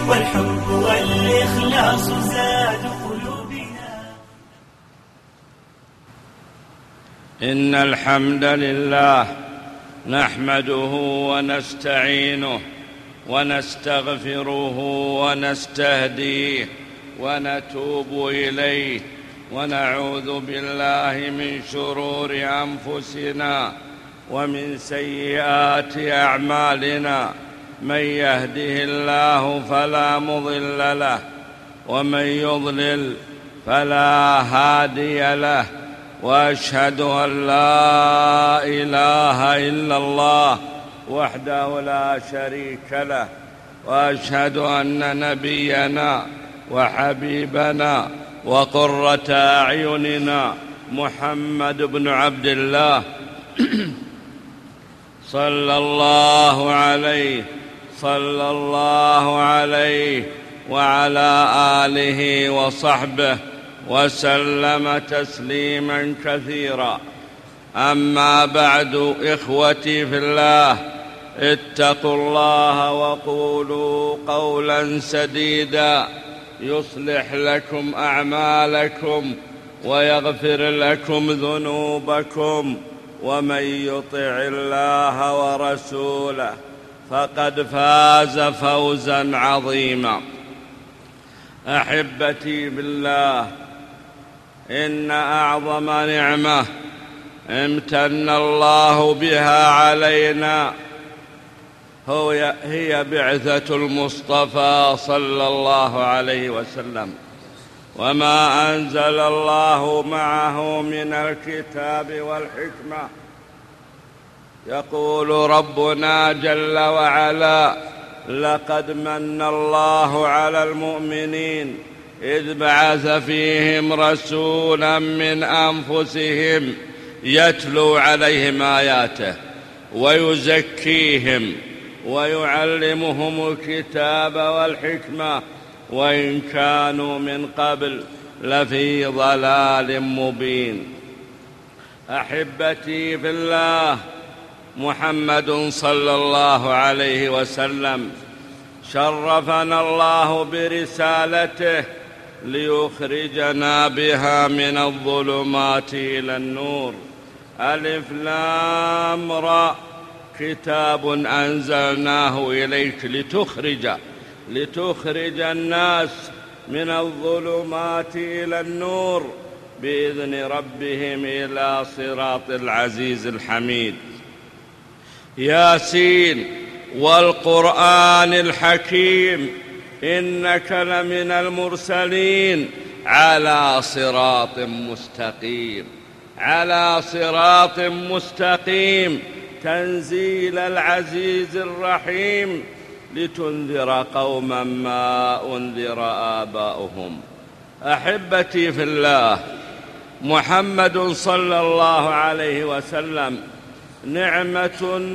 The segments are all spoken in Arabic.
والحب والإخلاص زاد قلوبنا. إن الحمد لله نحمده ونستعينه ونستغفره ونستهديه ونتوب إليه، ونعوذ بالله من شرور أنفسنا ومن سيئات أعمالنا. من يهده الله فلا مضل له، ومن يضلل فلا هادي له. وأشهد أن لا إله إلا الله وحده لا شريك له، وأشهد أن نبينا وحبيبنا وقرة أعيننا محمد بن عبد الله صلى الله عليه وعلى آله وصحبه وسلم تسليما كثيرا. أما بعد، إخوتي في الله، اتقوا الله وقولوا قولا سديدا يصلح لكم أعمالكم ويغفر لكم ذنوبكم، ومن يطع الله ورسوله فقد فاز فوزا عظيما. أحبتي بالله، إن أعظم نعمة امتن الله بها علينا هي بعثة المصطفى صلى الله عليه وسلم، وما أنزل الله معه من الكتاب والحكمة. يقول ربنا جل وعلا: لقد من الله على المؤمنين إذ بعث فيهم رسولا من أنفسهم يتلو عليهم آياته ويزكيهم ويعلمهم الكتاب والحكمة وإن كانوا من قبل لفي ضلال مبين. أحبتي في الله، محمد صلى الله عليه وسلم شرفنا الله برسالته ليخرجنا بها من الظلمات إلى النور. ألف لام را، كتاب أنزلناه إليك لتخرج الناس من الظلمات إلى النور بإذن ربهم إلى صراط العزيز الحميد. ياسين والقرآن الحكيم، إنك لمن المرسلين على صراط مستقيم تنزيل العزيز الرحيم، لتنذر قوما ما أنذر آباؤهم. أحبتي في الله، محمد صلى الله عليه وسلم نعمة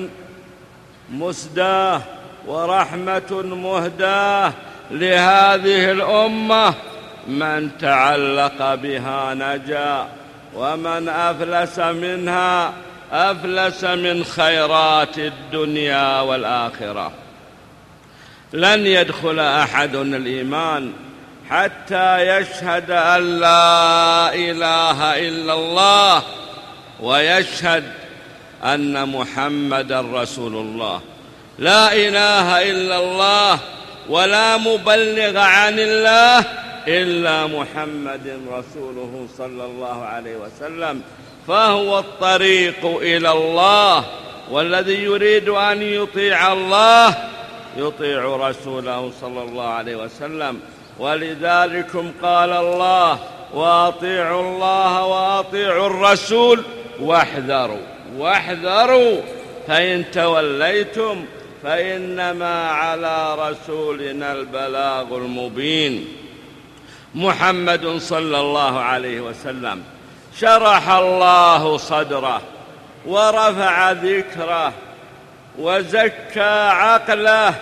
مسداة ورحمة مهداة لهذه الأمة. من تعلق بها نجا، ومن أفلس منها أفلس من خيرات الدنيا والآخرة. لن يدخل أحد الإيمان حتى يشهد أن لا إله إلا الله ويشهد أن محمدا رسول الله. لا إله إلا الله ولا مبلغ عن الله إلا محمد رسوله صلى الله عليه وسلم، فهو الطريق إلى الله. والذي يريد أن يطيع الله يطيع رسوله صلى الله عليه وسلم. ولذلكم قال الله: وأطيعوا الله وأطيعوا الرسول واحذروا فإن توليتم فإنما على رسولنا البلاغ المبين. محمد صلى الله عليه وسلم شرح الله صدره ورفع ذكره وزكى عقله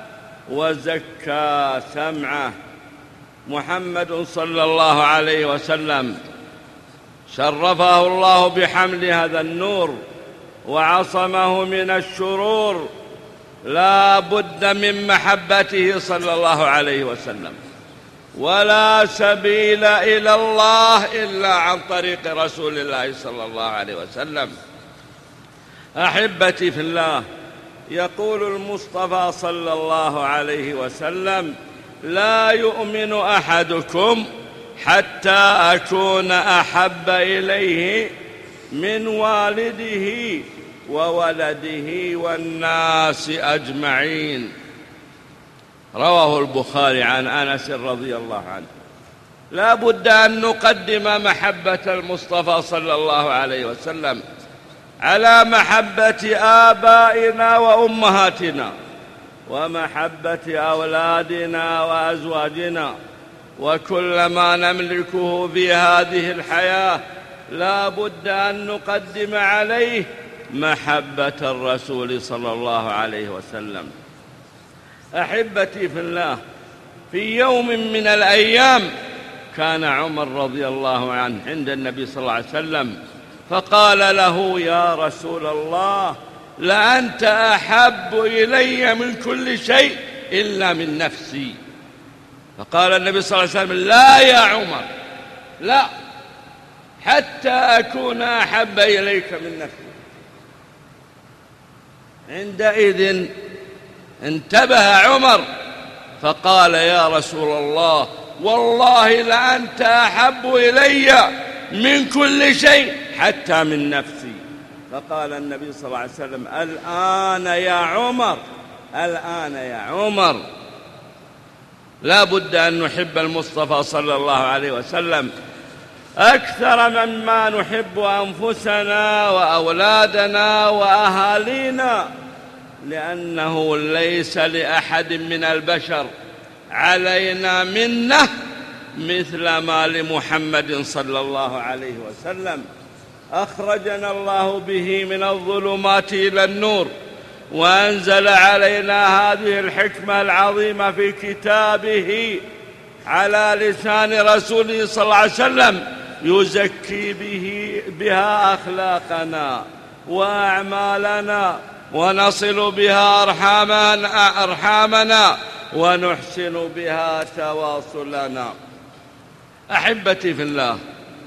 وزكى سمعه. محمد صلى الله عليه وسلم شرفه الله بحمل هذا النور وعصمه من الشرور لا بد من محبته صلى الله عليه وسلم، ولا سبيل إلى الله إلا عن طريق رسول الله صلى الله عليه وسلم. أحبتي في الله، يقول المصطفى صلى الله عليه وسلم: لا يؤمن أحدكم حتى أكون أحب إليه من والده وولده والناس أجمعين. رواه البخاري عن أنس رضي الله عنه. لا بد أن نقدم محبة المصطفى صلى الله عليه وسلم على محبة آبائنا وأمهاتنا ومحبة أولادنا وأزواجنا وكل ما نملكه في هذه الحياة. لا بد أن نقدم عليه محبة الرسول صلى الله عليه وسلم. أحبتي في الله، في يوم من الأيام كان عمر رضي الله عنه عند النبي صلى الله عليه وسلم، فقال له: يا رسول الله، لأنت أحب إلي من كل شيء إلا من نفسي. فقال النبي صلى الله عليه وسلم: لا يا عمر، لا، حتى أكون أحب إليك من نفسي. عندئذ انتبه عمر فقال: يا رسول الله، والله لأنت أحب إلي من كل شيء حتى من نفسي. فقال النبي صلى الله عليه وسلم: الآن يا عمر، الآن يا عمر. لا بد أن نحب المصطفى صلى الله عليه وسلم أكثر مما نحب أنفسنا وأولادنا وأهالينا، لأنه ليس لأحد من البشر علينا منه مثل ما لمحمد صلى الله عليه وسلم. أخرجنا الله به من الظلمات إلى النور، وأنزل علينا هذه الحكمة العظيمة في كتابه على لسان رسوله صلى الله عليه وسلم، يزكي بها أخلاقنا وأعمالنا، ونصل بها أرحامنا، ونحسن بها تواصلنا. أحبتي في الله،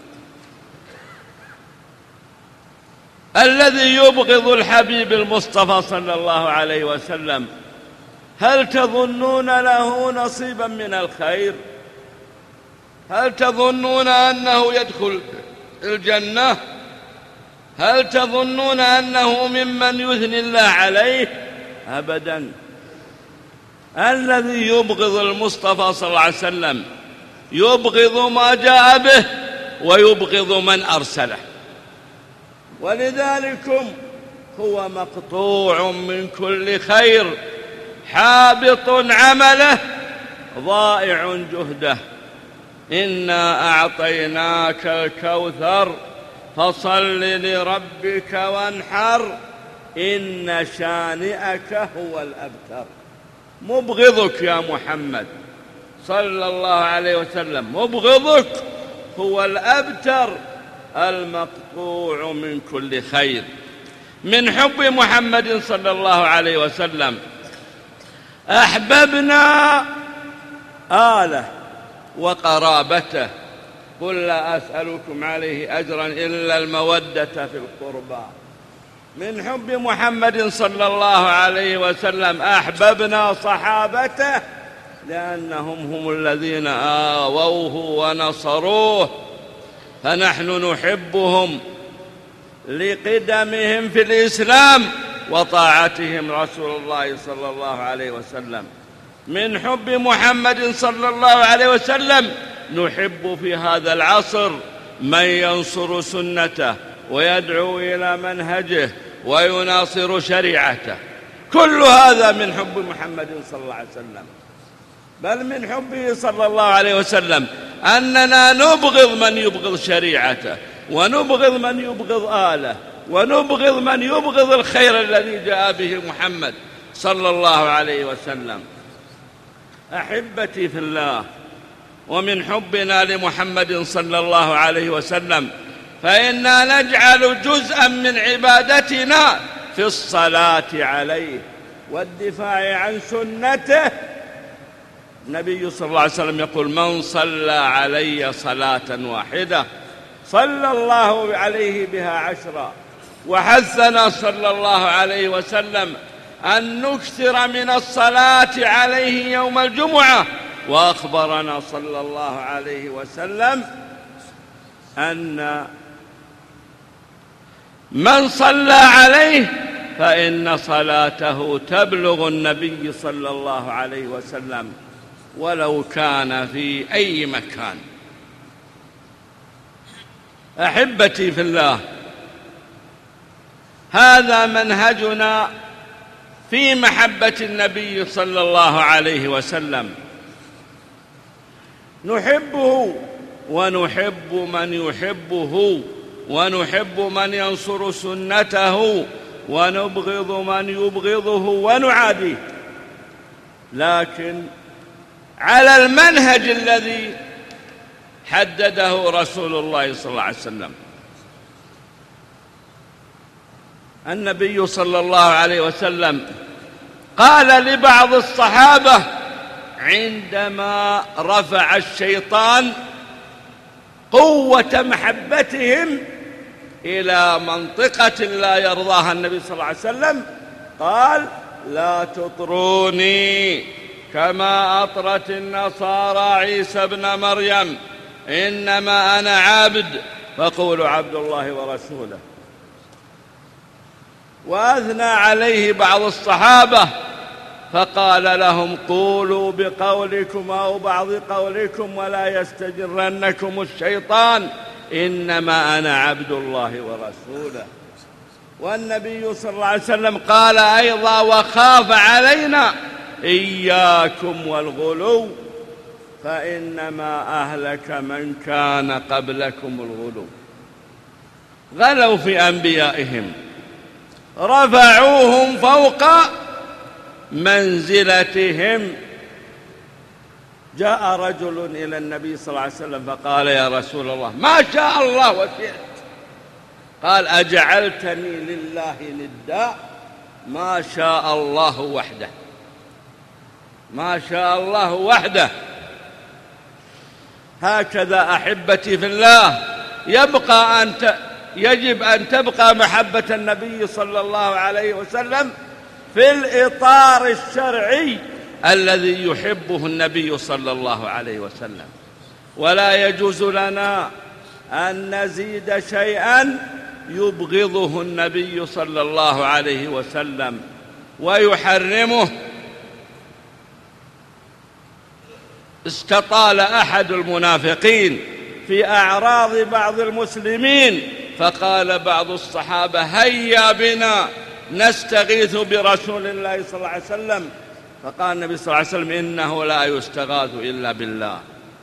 الذي يبغض الحبيب المصطفى صلى الله عليه وسلم، هل تظنون له نصيبا من الخير؟ هل تظنون أنه يدخل الجنة؟ هل تظنون أنه ممن يثني الله عليه؟ أبدا. الذي يبغض المصطفى صلى الله عليه وسلم يبغض ما جاء به ويبغض من أرسله، ولذلك هو مقطوع من كل خير، حابط عمله، ضائع جهده. إنا أعطيناك الكوثر فصل لربك وانحر إن شانئك هو الأبتر. مبغضك يا محمد صلى الله عليه وسلم، مبغضك هو الأبتر المقطوع من كل خير. من حب محمد صلى الله عليه وسلم أحببنا آله وقرابته. قل لا أسألكم عليه أجرا إلا المودة في القربى. من حب محمد صلى الله عليه وسلم أحببنا صحابته، لأنهم هم الذين آووه ونصروه، فنحن نحبهم لقدمهم في الإسلام وطاعتهم رسول الله صلى الله عليه وسلم. من حب محمد صلى الله عليه وسلم نحب في هذا العصر من ينصر سنته ويدعو إلى منهجه ويناصر شريعته. كل هذا من حب محمد صلى الله عليه وسلم. بل من حبه صلى الله عليه وسلم أننا نبغض من يبغض شريعته، ونبغض من يبغض آله، ونبغض من يبغض الخير الذي جاء به محمد صلى الله عليه وسلم. أحبتي في الله، ومن حبنا لمحمد صلى الله عليه وسلم فإنا نجعل جزءا من عبادتنا في الصلاة عليه والدفاع عن سنته. النبي صلى الله عليه وسلم يقول: من صلى علي صلاة واحدة صلى الله عليه بها 10. وحثنا صلى الله عليه وسلم أن نكثر من الصلاة عليه يوم الجمعة. وأخبرنا صلى الله عليه وسلم أن من صلى عليه فإن صلاته تبلغ النبي صلى الله عليه وسلم ولو كان في أي مكان. أحبتي في الله، هذا منهجنا في محبة النبي صلى الله عليه وسلم. نحبه ونحب من يحبه، ونحب من ينصر سنته، ونبغض من يبغضه ونعاديه، لكن على المنهج الذي حدده رسول الله صلى الله عليه وسلم. النبي صلى الله عليه وسلم قال لبعض الصحابة عندما رفع الشيطان قوة محبتهم إلى منطقة لا يرضاها النبي صلى الله عليه وسلم، قال: لا تطروني كما أطرت النصارى عيسى ابن مريم، إنما أنا عبد فقولوا عبد الله ورسوله. وأثنى عليه بعض الصحابة فقال لهم: قولوا بقولكم أو بعض قولكم ولا يستجرنكم الشيطان، إنما أنا عبد الله ورسوله. والنبي صلى الله عليه وسلم قال أيضا وخاف علينا: إياكم والغلو فإنما أهلك من كان قبلكم الغلو. غلوا في أنبيائهم، رفعوهم فوق منزلتهم. جاء رجل إلى النبي صلى الله عليه وسلم فقال: يا رسول الله، ما شاء الله وشئت. قال: أجعلتني لله ندا؟ ما شاء الله وحده، ما شاء الله وحده. هكذا أحبتي في الله يجب أن تبقى محبة النبي صلى الله عليه وسلم في الإطار الشرعي الذي يحبه النبي صلى الله عليه وسلم. ولا يجوز لنا أن نزيد شيئا يبغضه النبي صلى الله عليه وسلم ويحرمه. استطال أحد المنافقين في أعراض بعض المسلمين، فقال بعض الصحابة: هيا بنا نستغيث برسول الله صلى الله عليه وسلم. فقال النبي صلى الله عليه وسلم: إنه لا يستغاث إلا بالله.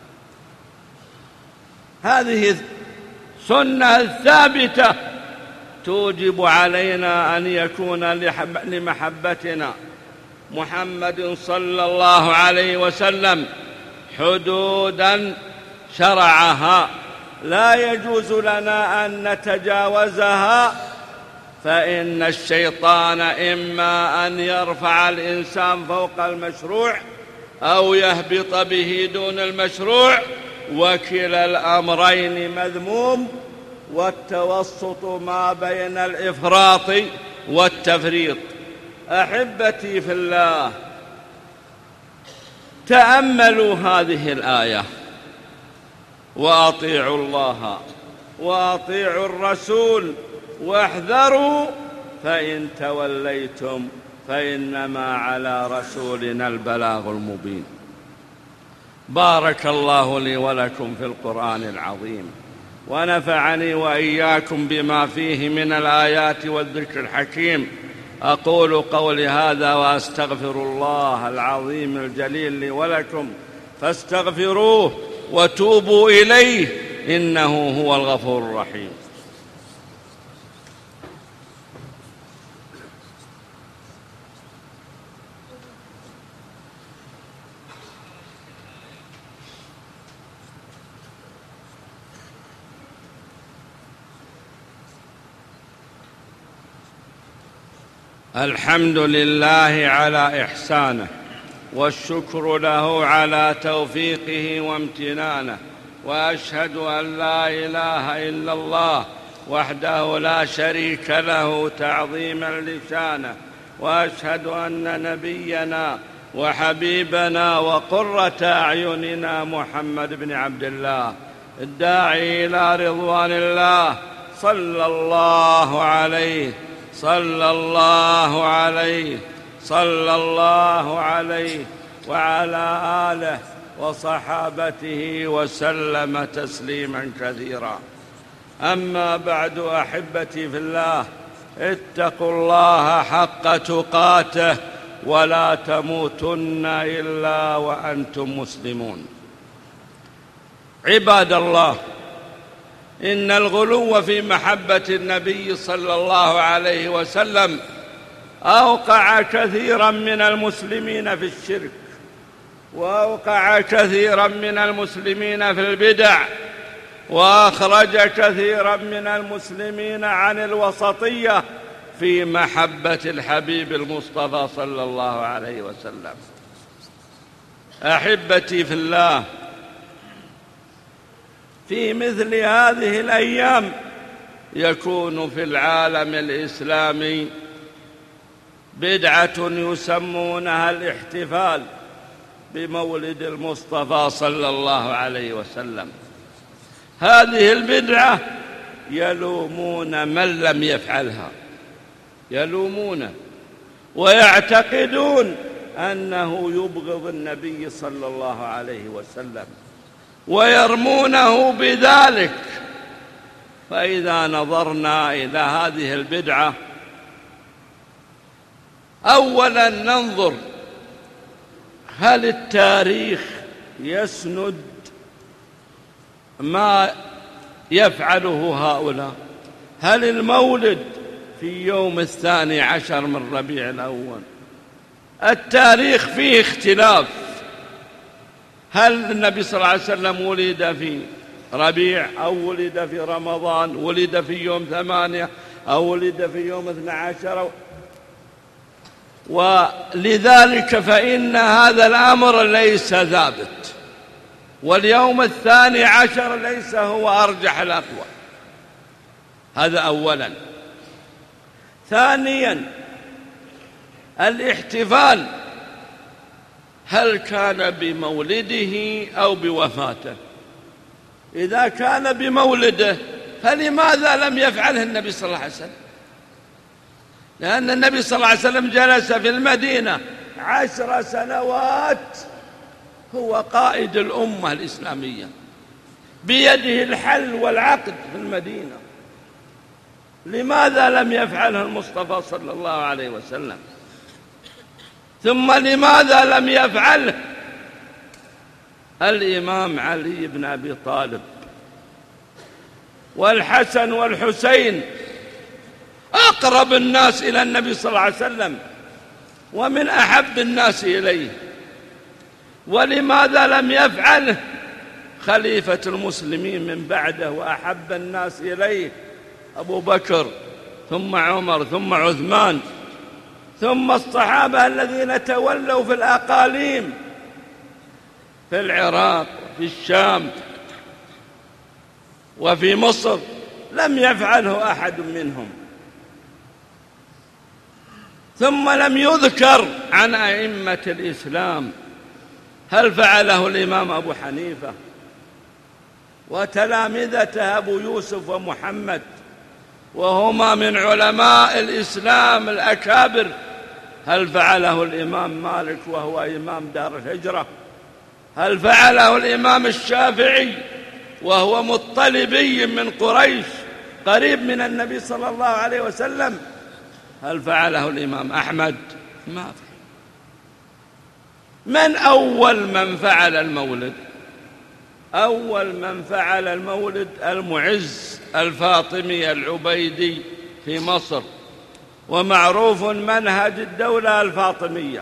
هذه سنة ثابتة توجب علينا أن يكون لمحبتنا محمد صلى الله عليه وسلم حدودا شرعها لا يجوز لنا أن نتجاوزها، فإن الشيطان إما أن يرفع الإنسان فوق المشروع أو يهبط به دون المشروع، وكلا الأمرين مذموم، والتوسط ما بين الإفراط والتفريط. أحبتي في الله، تأملوا هذه الآية وأطيعوا الله وأطيعوا الرسول واحذروا فإن توليتم فإنما على رسولنا البلاغ المبين. بارك الله لي ولكم في القرآن العظيم، ونفعني وإياكم بما فيه من الآيات والذكر الحكيم. أقول قولي هذا وأستغفر الله العظيم الجليل لي ولكم، فاستغفروه وتوبوا إليه إنه هو الغفور الرحيم. الحمد لله على إحسانه، والشكر له على توفيقه وامتنانه، وأشهد أن لا إله إلا الله وحده لا شريك له تعظيما لشانه، وأشهد أن نبينا وحبيبنا وقرة أعيننا محمد بن عبد الله الداعي إلى رضوان الله صلى الله عليه صلى الله عليه صلى الله عليه وعلى آله وصحابته وسلم تسليما كثيرا. أما بعد، أحبتي في الله، اتقوا الله حق تقاته ولا تموتن إلا وأنتم مسلمون. عباد الله، إن الغلو في محبة النبي صلى الله عليه وسلم أوقع كثيرا من المسلمين في الشرك، وأوقع كثيرا من المسلمين في البدع، وأخرج كثيرا من المسلمين عن الوسطية في محبة الحبيب المصطفى صلى الله عليه وسلم. أحبتي في الله، في مثل هذه الأيام يكون في العالم الإسلامي بدعة يسمونها الاحتفال بمولد المصطفى صلى الله عليه وسلم. هذه البدعة يلومون من لم يفعلها، يلومونه ويعتقدون أنه يبغض النبي صلى الله عليه وسلم ويرمونه بذلك. فإذا نظرنا إلى هذه البدعة، أولا ننظر هل التاريخ يسند ما يفعله هؤلاء؟ هل المولد في يوم 12 من ربيع الأول؟ التاريخ فيه اختلاف. هل النبي صلى الله عليه وسلم ولد في ربيع أو ولد في رمضان، ولد في يوم 8 أو ولد في يوم 12؟ ولذلك فإن هذا الأمر ليس ثابت، واليوم 12 ليس هو أرجح الأقوال. هذا أولا. ثانيا، الاحتفال هل كان بمولده أو بوفاته؟ إذا كان بمولده فلماذا لم يفعله النبي صلى الله عليه وسلم؟ لأن النبي صلى الله عليه وسلم جلس في المدينة 10 سنوات، هو قائد الأمة الإسلامية، بيده الحل والعقد في المدينة. لماذا لم يفعله المصطفى صلى الله عليه وسلم؟ ثم لماذا لم يفعله الإمام علي بن أبي طالب والحسن والحسين، أقرب الناس إلى النبي صلى الله عليه وسلم ومن أحب الناس إليه؟ ولماذا لم يفعله خليفة المسلمين من بعده وأحب الناس إليه أبو بكر، ثم عمر، ثم عثمان، ثم الصحابة الذين تولوا في الأقاليم في العراق وفي الشام وفي مصر؟ لم يفعله أحد منهم. ثم لم يذكر عن أئمة الإسلام. هل فعله الإمام أبو حنيفة وتلامذته أبو يوسف ومحمد، وهما من علماء الإسلام الأكابر؟ هل فعله الإمام مالك وهو إمام دار الهجرة؟ هل فعله الإمام الشافعي وهو مطلبي من قريش قريب من النبي صلى الله عليه وسلم؟ هل فعله الإمام أحمد؟ ما فعل. من أول من فعل المولد؟ أول من فعل المولد المعز الفاطمي العبيدي في مصر، ومعروف منهج الدولة الفاطمية.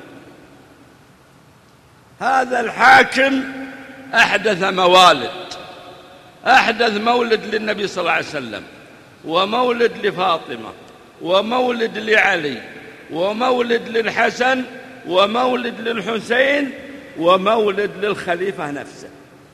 هذا الحاكم أحدث موالد، أحدث مولد للنبي صلى الله عليه وسلم، ومولد لفاطمة، ومولد لعلي، ومولد للحسن ومولد للحسين ومولد للخليفة نفسه،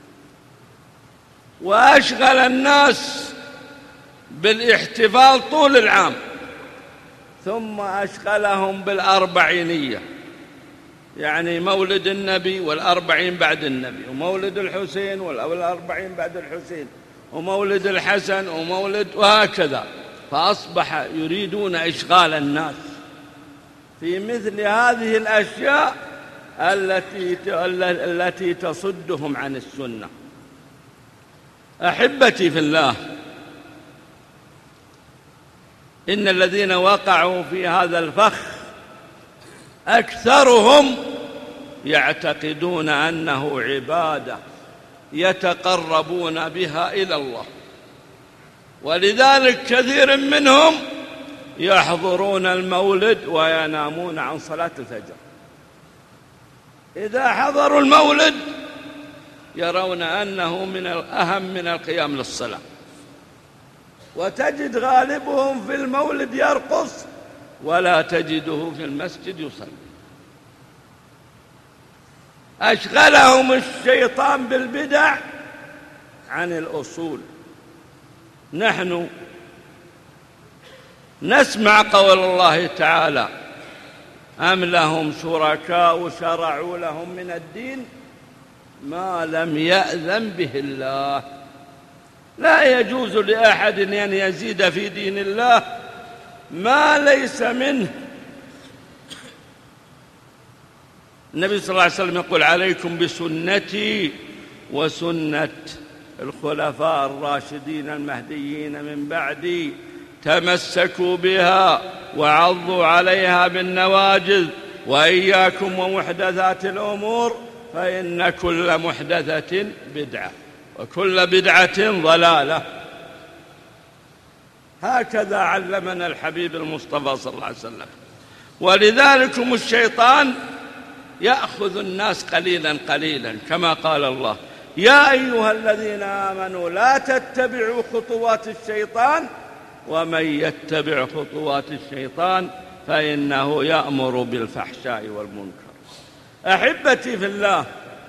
وأشغل الناس بالاحتفال طول العام، ثم أشغلهم بالأربعينية، يعني مولد النبي والأربعين بعد النبي، ومولد الحسين والأربعين بعد الحسين، ومولد الحسن ومولد، وهكذا. فأصبح يريدون إشغال الناس في مثل هذه الأشياء التي تصدهم عن السنة. أحبتي في الله، إن الذين وقعوا في هذا الفخ أكثرهم يعتقدون أنه عبادة يتقربون بها إلى الله، ولذلك كثير منهم يحضرون المولد وينامون عن صلاة الفجر. إذا حضروا المولد يرون أنه من الأهم من القيام للصلاة، وتجد غالبهم في المولد يرقص ولا تجده في المسجد يصلي. أشغلهم الشيطان بالبدع عن الأصول. نحن نسمع قول الله تعالى: أم لهم شركاء شرعوا لهم من الدين ما لم يأذن به الله. لا يجوز لأحد أن يزيد في دين الله ما ليس منه. النبي صلى الله عليه وسلم يقول: عليكم بسنتي وسنة الخلفاء الراشدين المهديين من بعدي، تمسكوا بها وعضوا عليها بالنواجذ، وإياكم ومحدثات الأمور فإن كل محدثة بدعة وكل بدعة ضلالة. هكذا علمنا الحبيب المصطفى صلى الله عليه وسلم. ولذلك الشيطان يأخذ الناس قليلا قليلا، كما قال الله: يا أيها الذين آمنوا لا تتبعوا خطوات الشيطان ومن يتبع خطوات الشيطان فإنه يأمر بالفحشاء والمنكر. أحبتي في الله،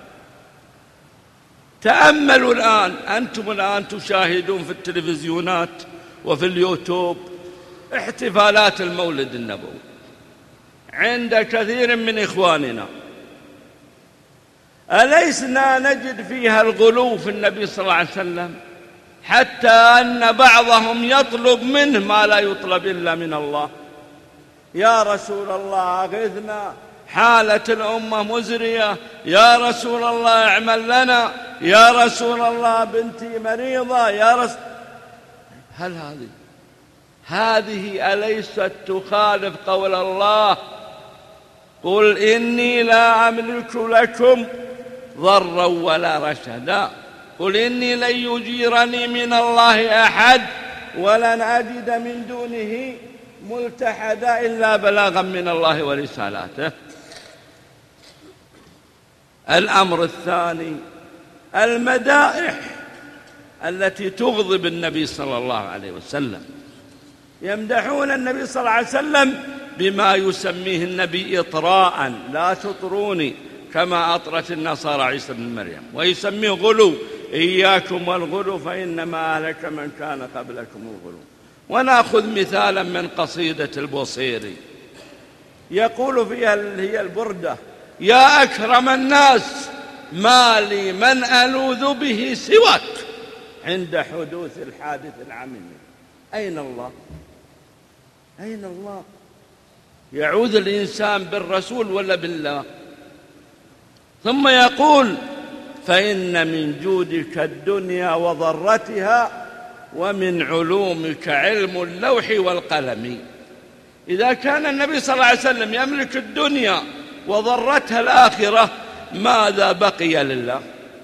تأملوا الآن، أنتم الآن تشاهدون في التلفزيونات وفي اليوتيوب احتفالات المولد النبوي عند كثير من إخواننا. أليسنا نجد فيها الغلو في النبي صلى الله عليه وسلم، حتى أن بعضهم يطلب منه ما لا يطلب إلا من الله؟ يا رسول الله أغثنا، حالة الأمة مزرية، يا رسول الله اعمل لنا، يا رسول الله بنتي مريضة، يا رسول. هل هذه أليست تخالف قول الله: قل إني لا أملك لكم ضرا ولا رشدا، قل إني لن يجيرني من الله أحد ولن أجد من دونه ملتحدا إلا بلاغا من الله ورسالاته. الأمر الثاني: المدائح التي تغضب النبي صلى الله عليه وسلم. يمدحون النبي صلى الله عليه وسلم بما يسميه النبي إطراء: لا تطروني كما أطرت النصارى عيسى بن مريم، ويسميه غلو: إياكم والغلو فإنما أهلك من كان قبلكم الغلو. ونأخذ مثالا من قصيدة البوصيري يقول فيها هي البردة: يا أكرم الناس ما لي من ألوذ به سواك عند حدوث الحادث العميم. أين الله؟ أين الله؟ يعوذ الإنسان بالرسول ولا بالله؟ ثم يقول: فإن من جودك الدنيا وضرتها ومن علومك علم اللوح والقلم. إذا كان النبي صلى الله عليه وسلم يملك الدنيا وضرتها الآخرة، ماذا بقي لله؟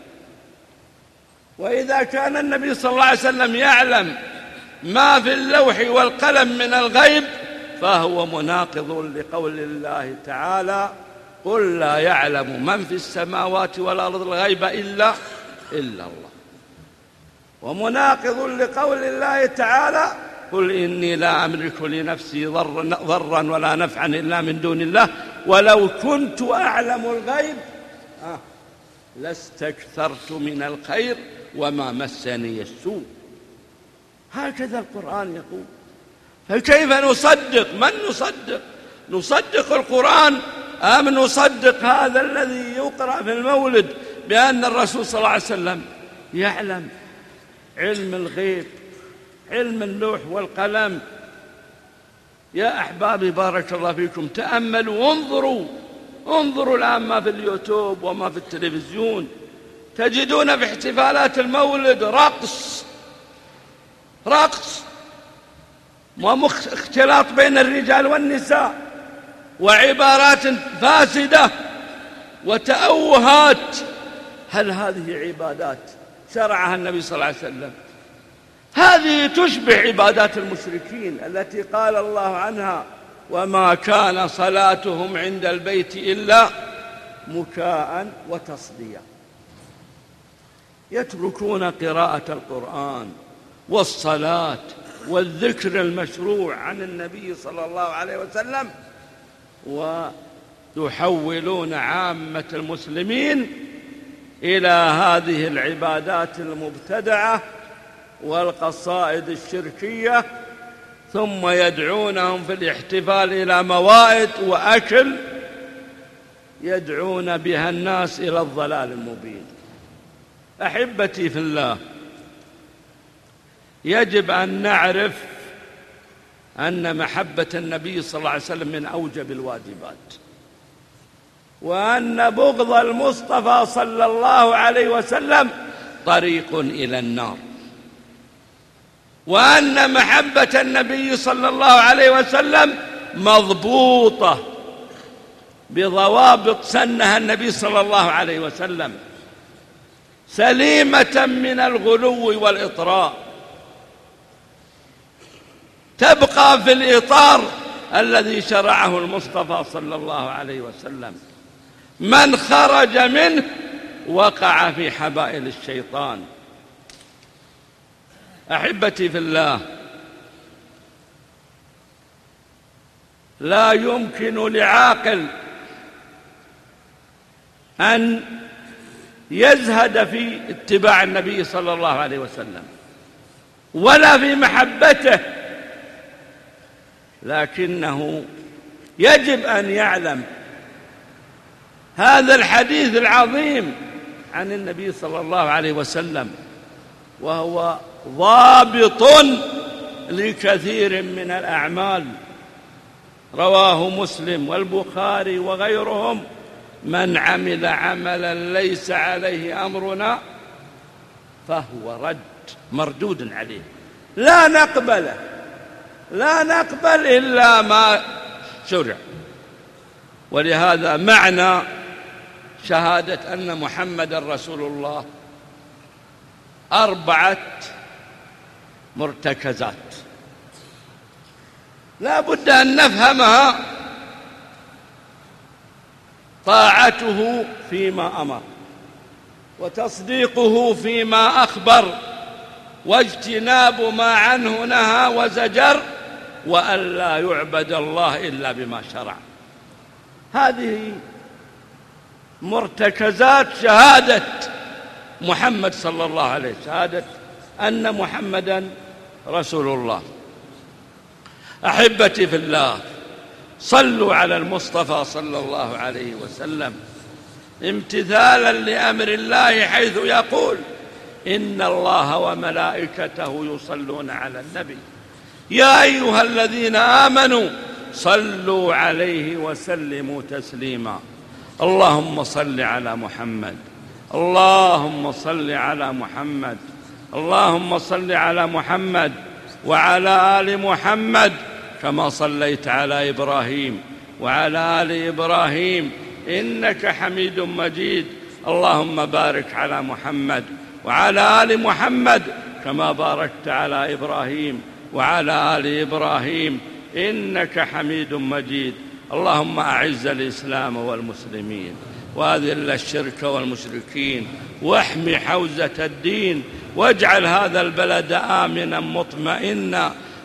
وإذا كان النبي صلى الله عليه وسلم يعلم ما في اللوح والقلم من الغيب، فهو مناقض لقول الله تعالى: قل لا يعلم من في السماوات والأرض الغيب إلا الله. ومناقض لقول الله تعالى: قل إني لا أملك لنفسي ضرا ولا نفعا إلا من دون الله ولو كنت أعلم الغيب لاستكثرت من الخير وما مسني السوء. هكذا القرآن يقول. فكيف نصدق؟ من نصدق؟ نصدق القرآن أم نصدق هذا الذي يقرأ في المولد بأن الرسول صلى الله عليه وسلم يعلم علم الغيب، علم اللوح والقلم؟ يا أحبابي بارك الله فيكم، تأملوا انظروا الآن ما في اليوتيوب وما في التلفزيون، تجدون في احتفالات المولد رقص واختلاط بين الرجال والنساء وعبارات فاسدة وتأوهات. هل هذه عبادات شرعها النبي صلى الله عليه وسلم؟ هذه تشبه عبادات المشركين التي قال الله عنها: وما كان صلاتهم عند البيت إلا مكاء وتصديا. يتركون قراءة القرآن والصلاة والذكر المشروع عن النبي صلى الله عليه وسلم، ويحولون عامة المسلمين إلى هذه العبادات المبتدعة والقصائد الشركية، ثم يدعونهم في الاحتفال إلى موائد وأكل يدعون بها الناس إلى الضلال المبين. أحبتي في الله، يجب أن نعرف أن محبة النبي صلى الله عليه وسلم من أوجب الواجبات، وأن بغض المصطفى صلى الله عليه وسلم طريق إلى النار، وأن محبة النبي صلى الله عليه وسلم مضبوطة بضوابط سنها النبي صلى الله عليه وسلم، سليمة من الغلو والإطراء، تبقى في الإطار الذي شرعه المصطفى صلى الله عليه وسلم. من خرج منه وقع في حبائل الشيطان. أحبتي في الله، لا يمكن لعاقل أن يزهد في اتباع النبي صلى الله عليه وسلم ولا في محبته، لكنه يجب أن يعلم هذا الحديث العظيم عن النبي صلى الله عليه وسلم، وهو ضابط لكثير من الأعمال. رواه مسلم والبخاري وغيرهم: من عمل عملا ليس عليه أمرنا فهو رد، مردود عليه، لا نقبل إلا ما شرع. ولهذا معنى شهادة أن محمد رسول الله 4 مرتكزات لا بد أن نفهمها: طاعته فيما أمر، وتصديقه فيما أخبر، واجتناب ما عنه نهى وزجر، وأن لا يعبد الله إلا بما شرع. هذه مرتكزات شهادة محمد صلى الله عليه وسلم، شهادة أن محمدا رسول الله. أحبتي في الله، صلوا على المصطفى صلى الله عليه وسلم امتثالا لأمر الله، حيث يقول: إن الله وملائكته يصلون على النبي يا أيها الذين آمنوا صلوا عليه وسلموا تسليما. اللهم صل على محمد، اللهم صل على محمد، اللهم صل على محمد وعلى آل محمد كما صليت على إبراهيم وعلى آل إبراهيم إنك حميد مجيد. اللهم بارك على محمد وعلى آل محمد كما باركت على إبراهيم وعلى آل إبراهيم إنك حميد مجيد. اللهم أعز الإسلام والمسلمين وأذل الشرك والمشركين واحمِ حوزة الدين، واجعل هذا البلد آمنا مطمئنا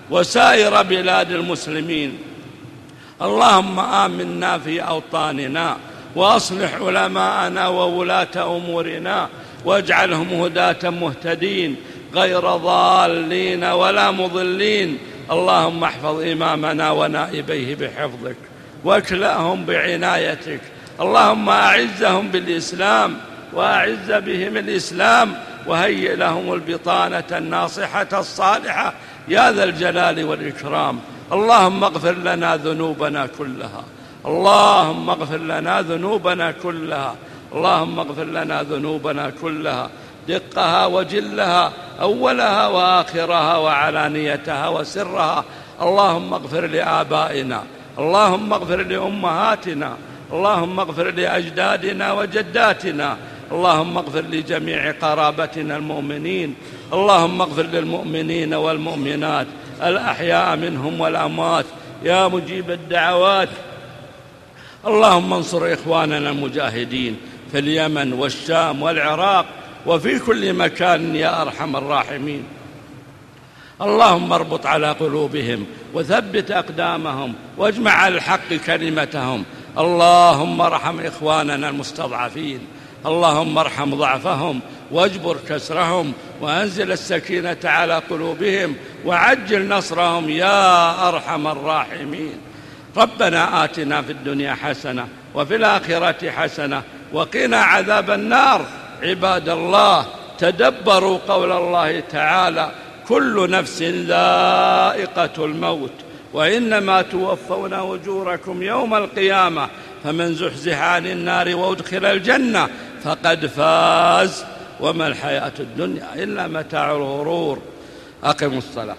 وسائر بلاد المسلمين. اللهم آمنا في أوطاننا، وأصلح علماءنا وولاة أمورنا، واجعلهم هداة مهتدين غير ضالين ولا مضلين. اللهم احفظ إمامنا ونائبيه بحفظك، واكلأهم بعنايتك. اللهم أعزهم بالإسلام، وأعز بهم الإسلام، وهيئ لهم البطانة الناصحة الصالحة يا ذا الجلال والإكرام. اللهم اغفر لنا ذنوبنا كلها، اللهم اغفر لنا ذنوبنا كلها، اللهم اغفر لنا ذنوبنا كلها، دقها وجلها، أولها وآخرها وعلانيتها وسرها. اللهم اغفر لآبائنا، اللهم اغفر لأمهاتنا، اللهم اغفر لأجدادنا وجداتنا، اللهم اغفر لجميع قرابتنا المؤمنين. اللهم اغفر للمؤمنين والمؤمنات الأحياء منهم والأموات يا مجيب الدعوات. اللهم انصر إخواننا المجاهدين في اليمن والشام والعراق وفي كل مكان يا أرحم الراحمين. اللهم اربط على قلوبهم وثبت أقدامهم واجمع على الحق كلمتهم. اللهم ارحم إخواننا المستضعفين، اللهم ارحم ضعفهم واجبر كسرهم، وأنزل السكينة على قلوبهم وعجل نصرهم يا أرحم الراحمين. ربنا آتنا في الدنيا حسنة وفي الآخرة حسنة وقنا عذاب النار. عباد الله، تدبروا قول الله تعالى: كل نفس ذائقة الموت وإنما توفون أجوركم يوم القيامة، فمن زحزح عن النار وأدخل الجنة فقد فاز، وما الحياة الدنيا إلا متاع الغرور. أقم الصلاة.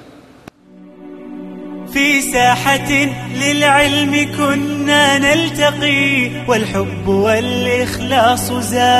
في ساحة للعلم كنا نلتقي، والحب والإخلاص زاد.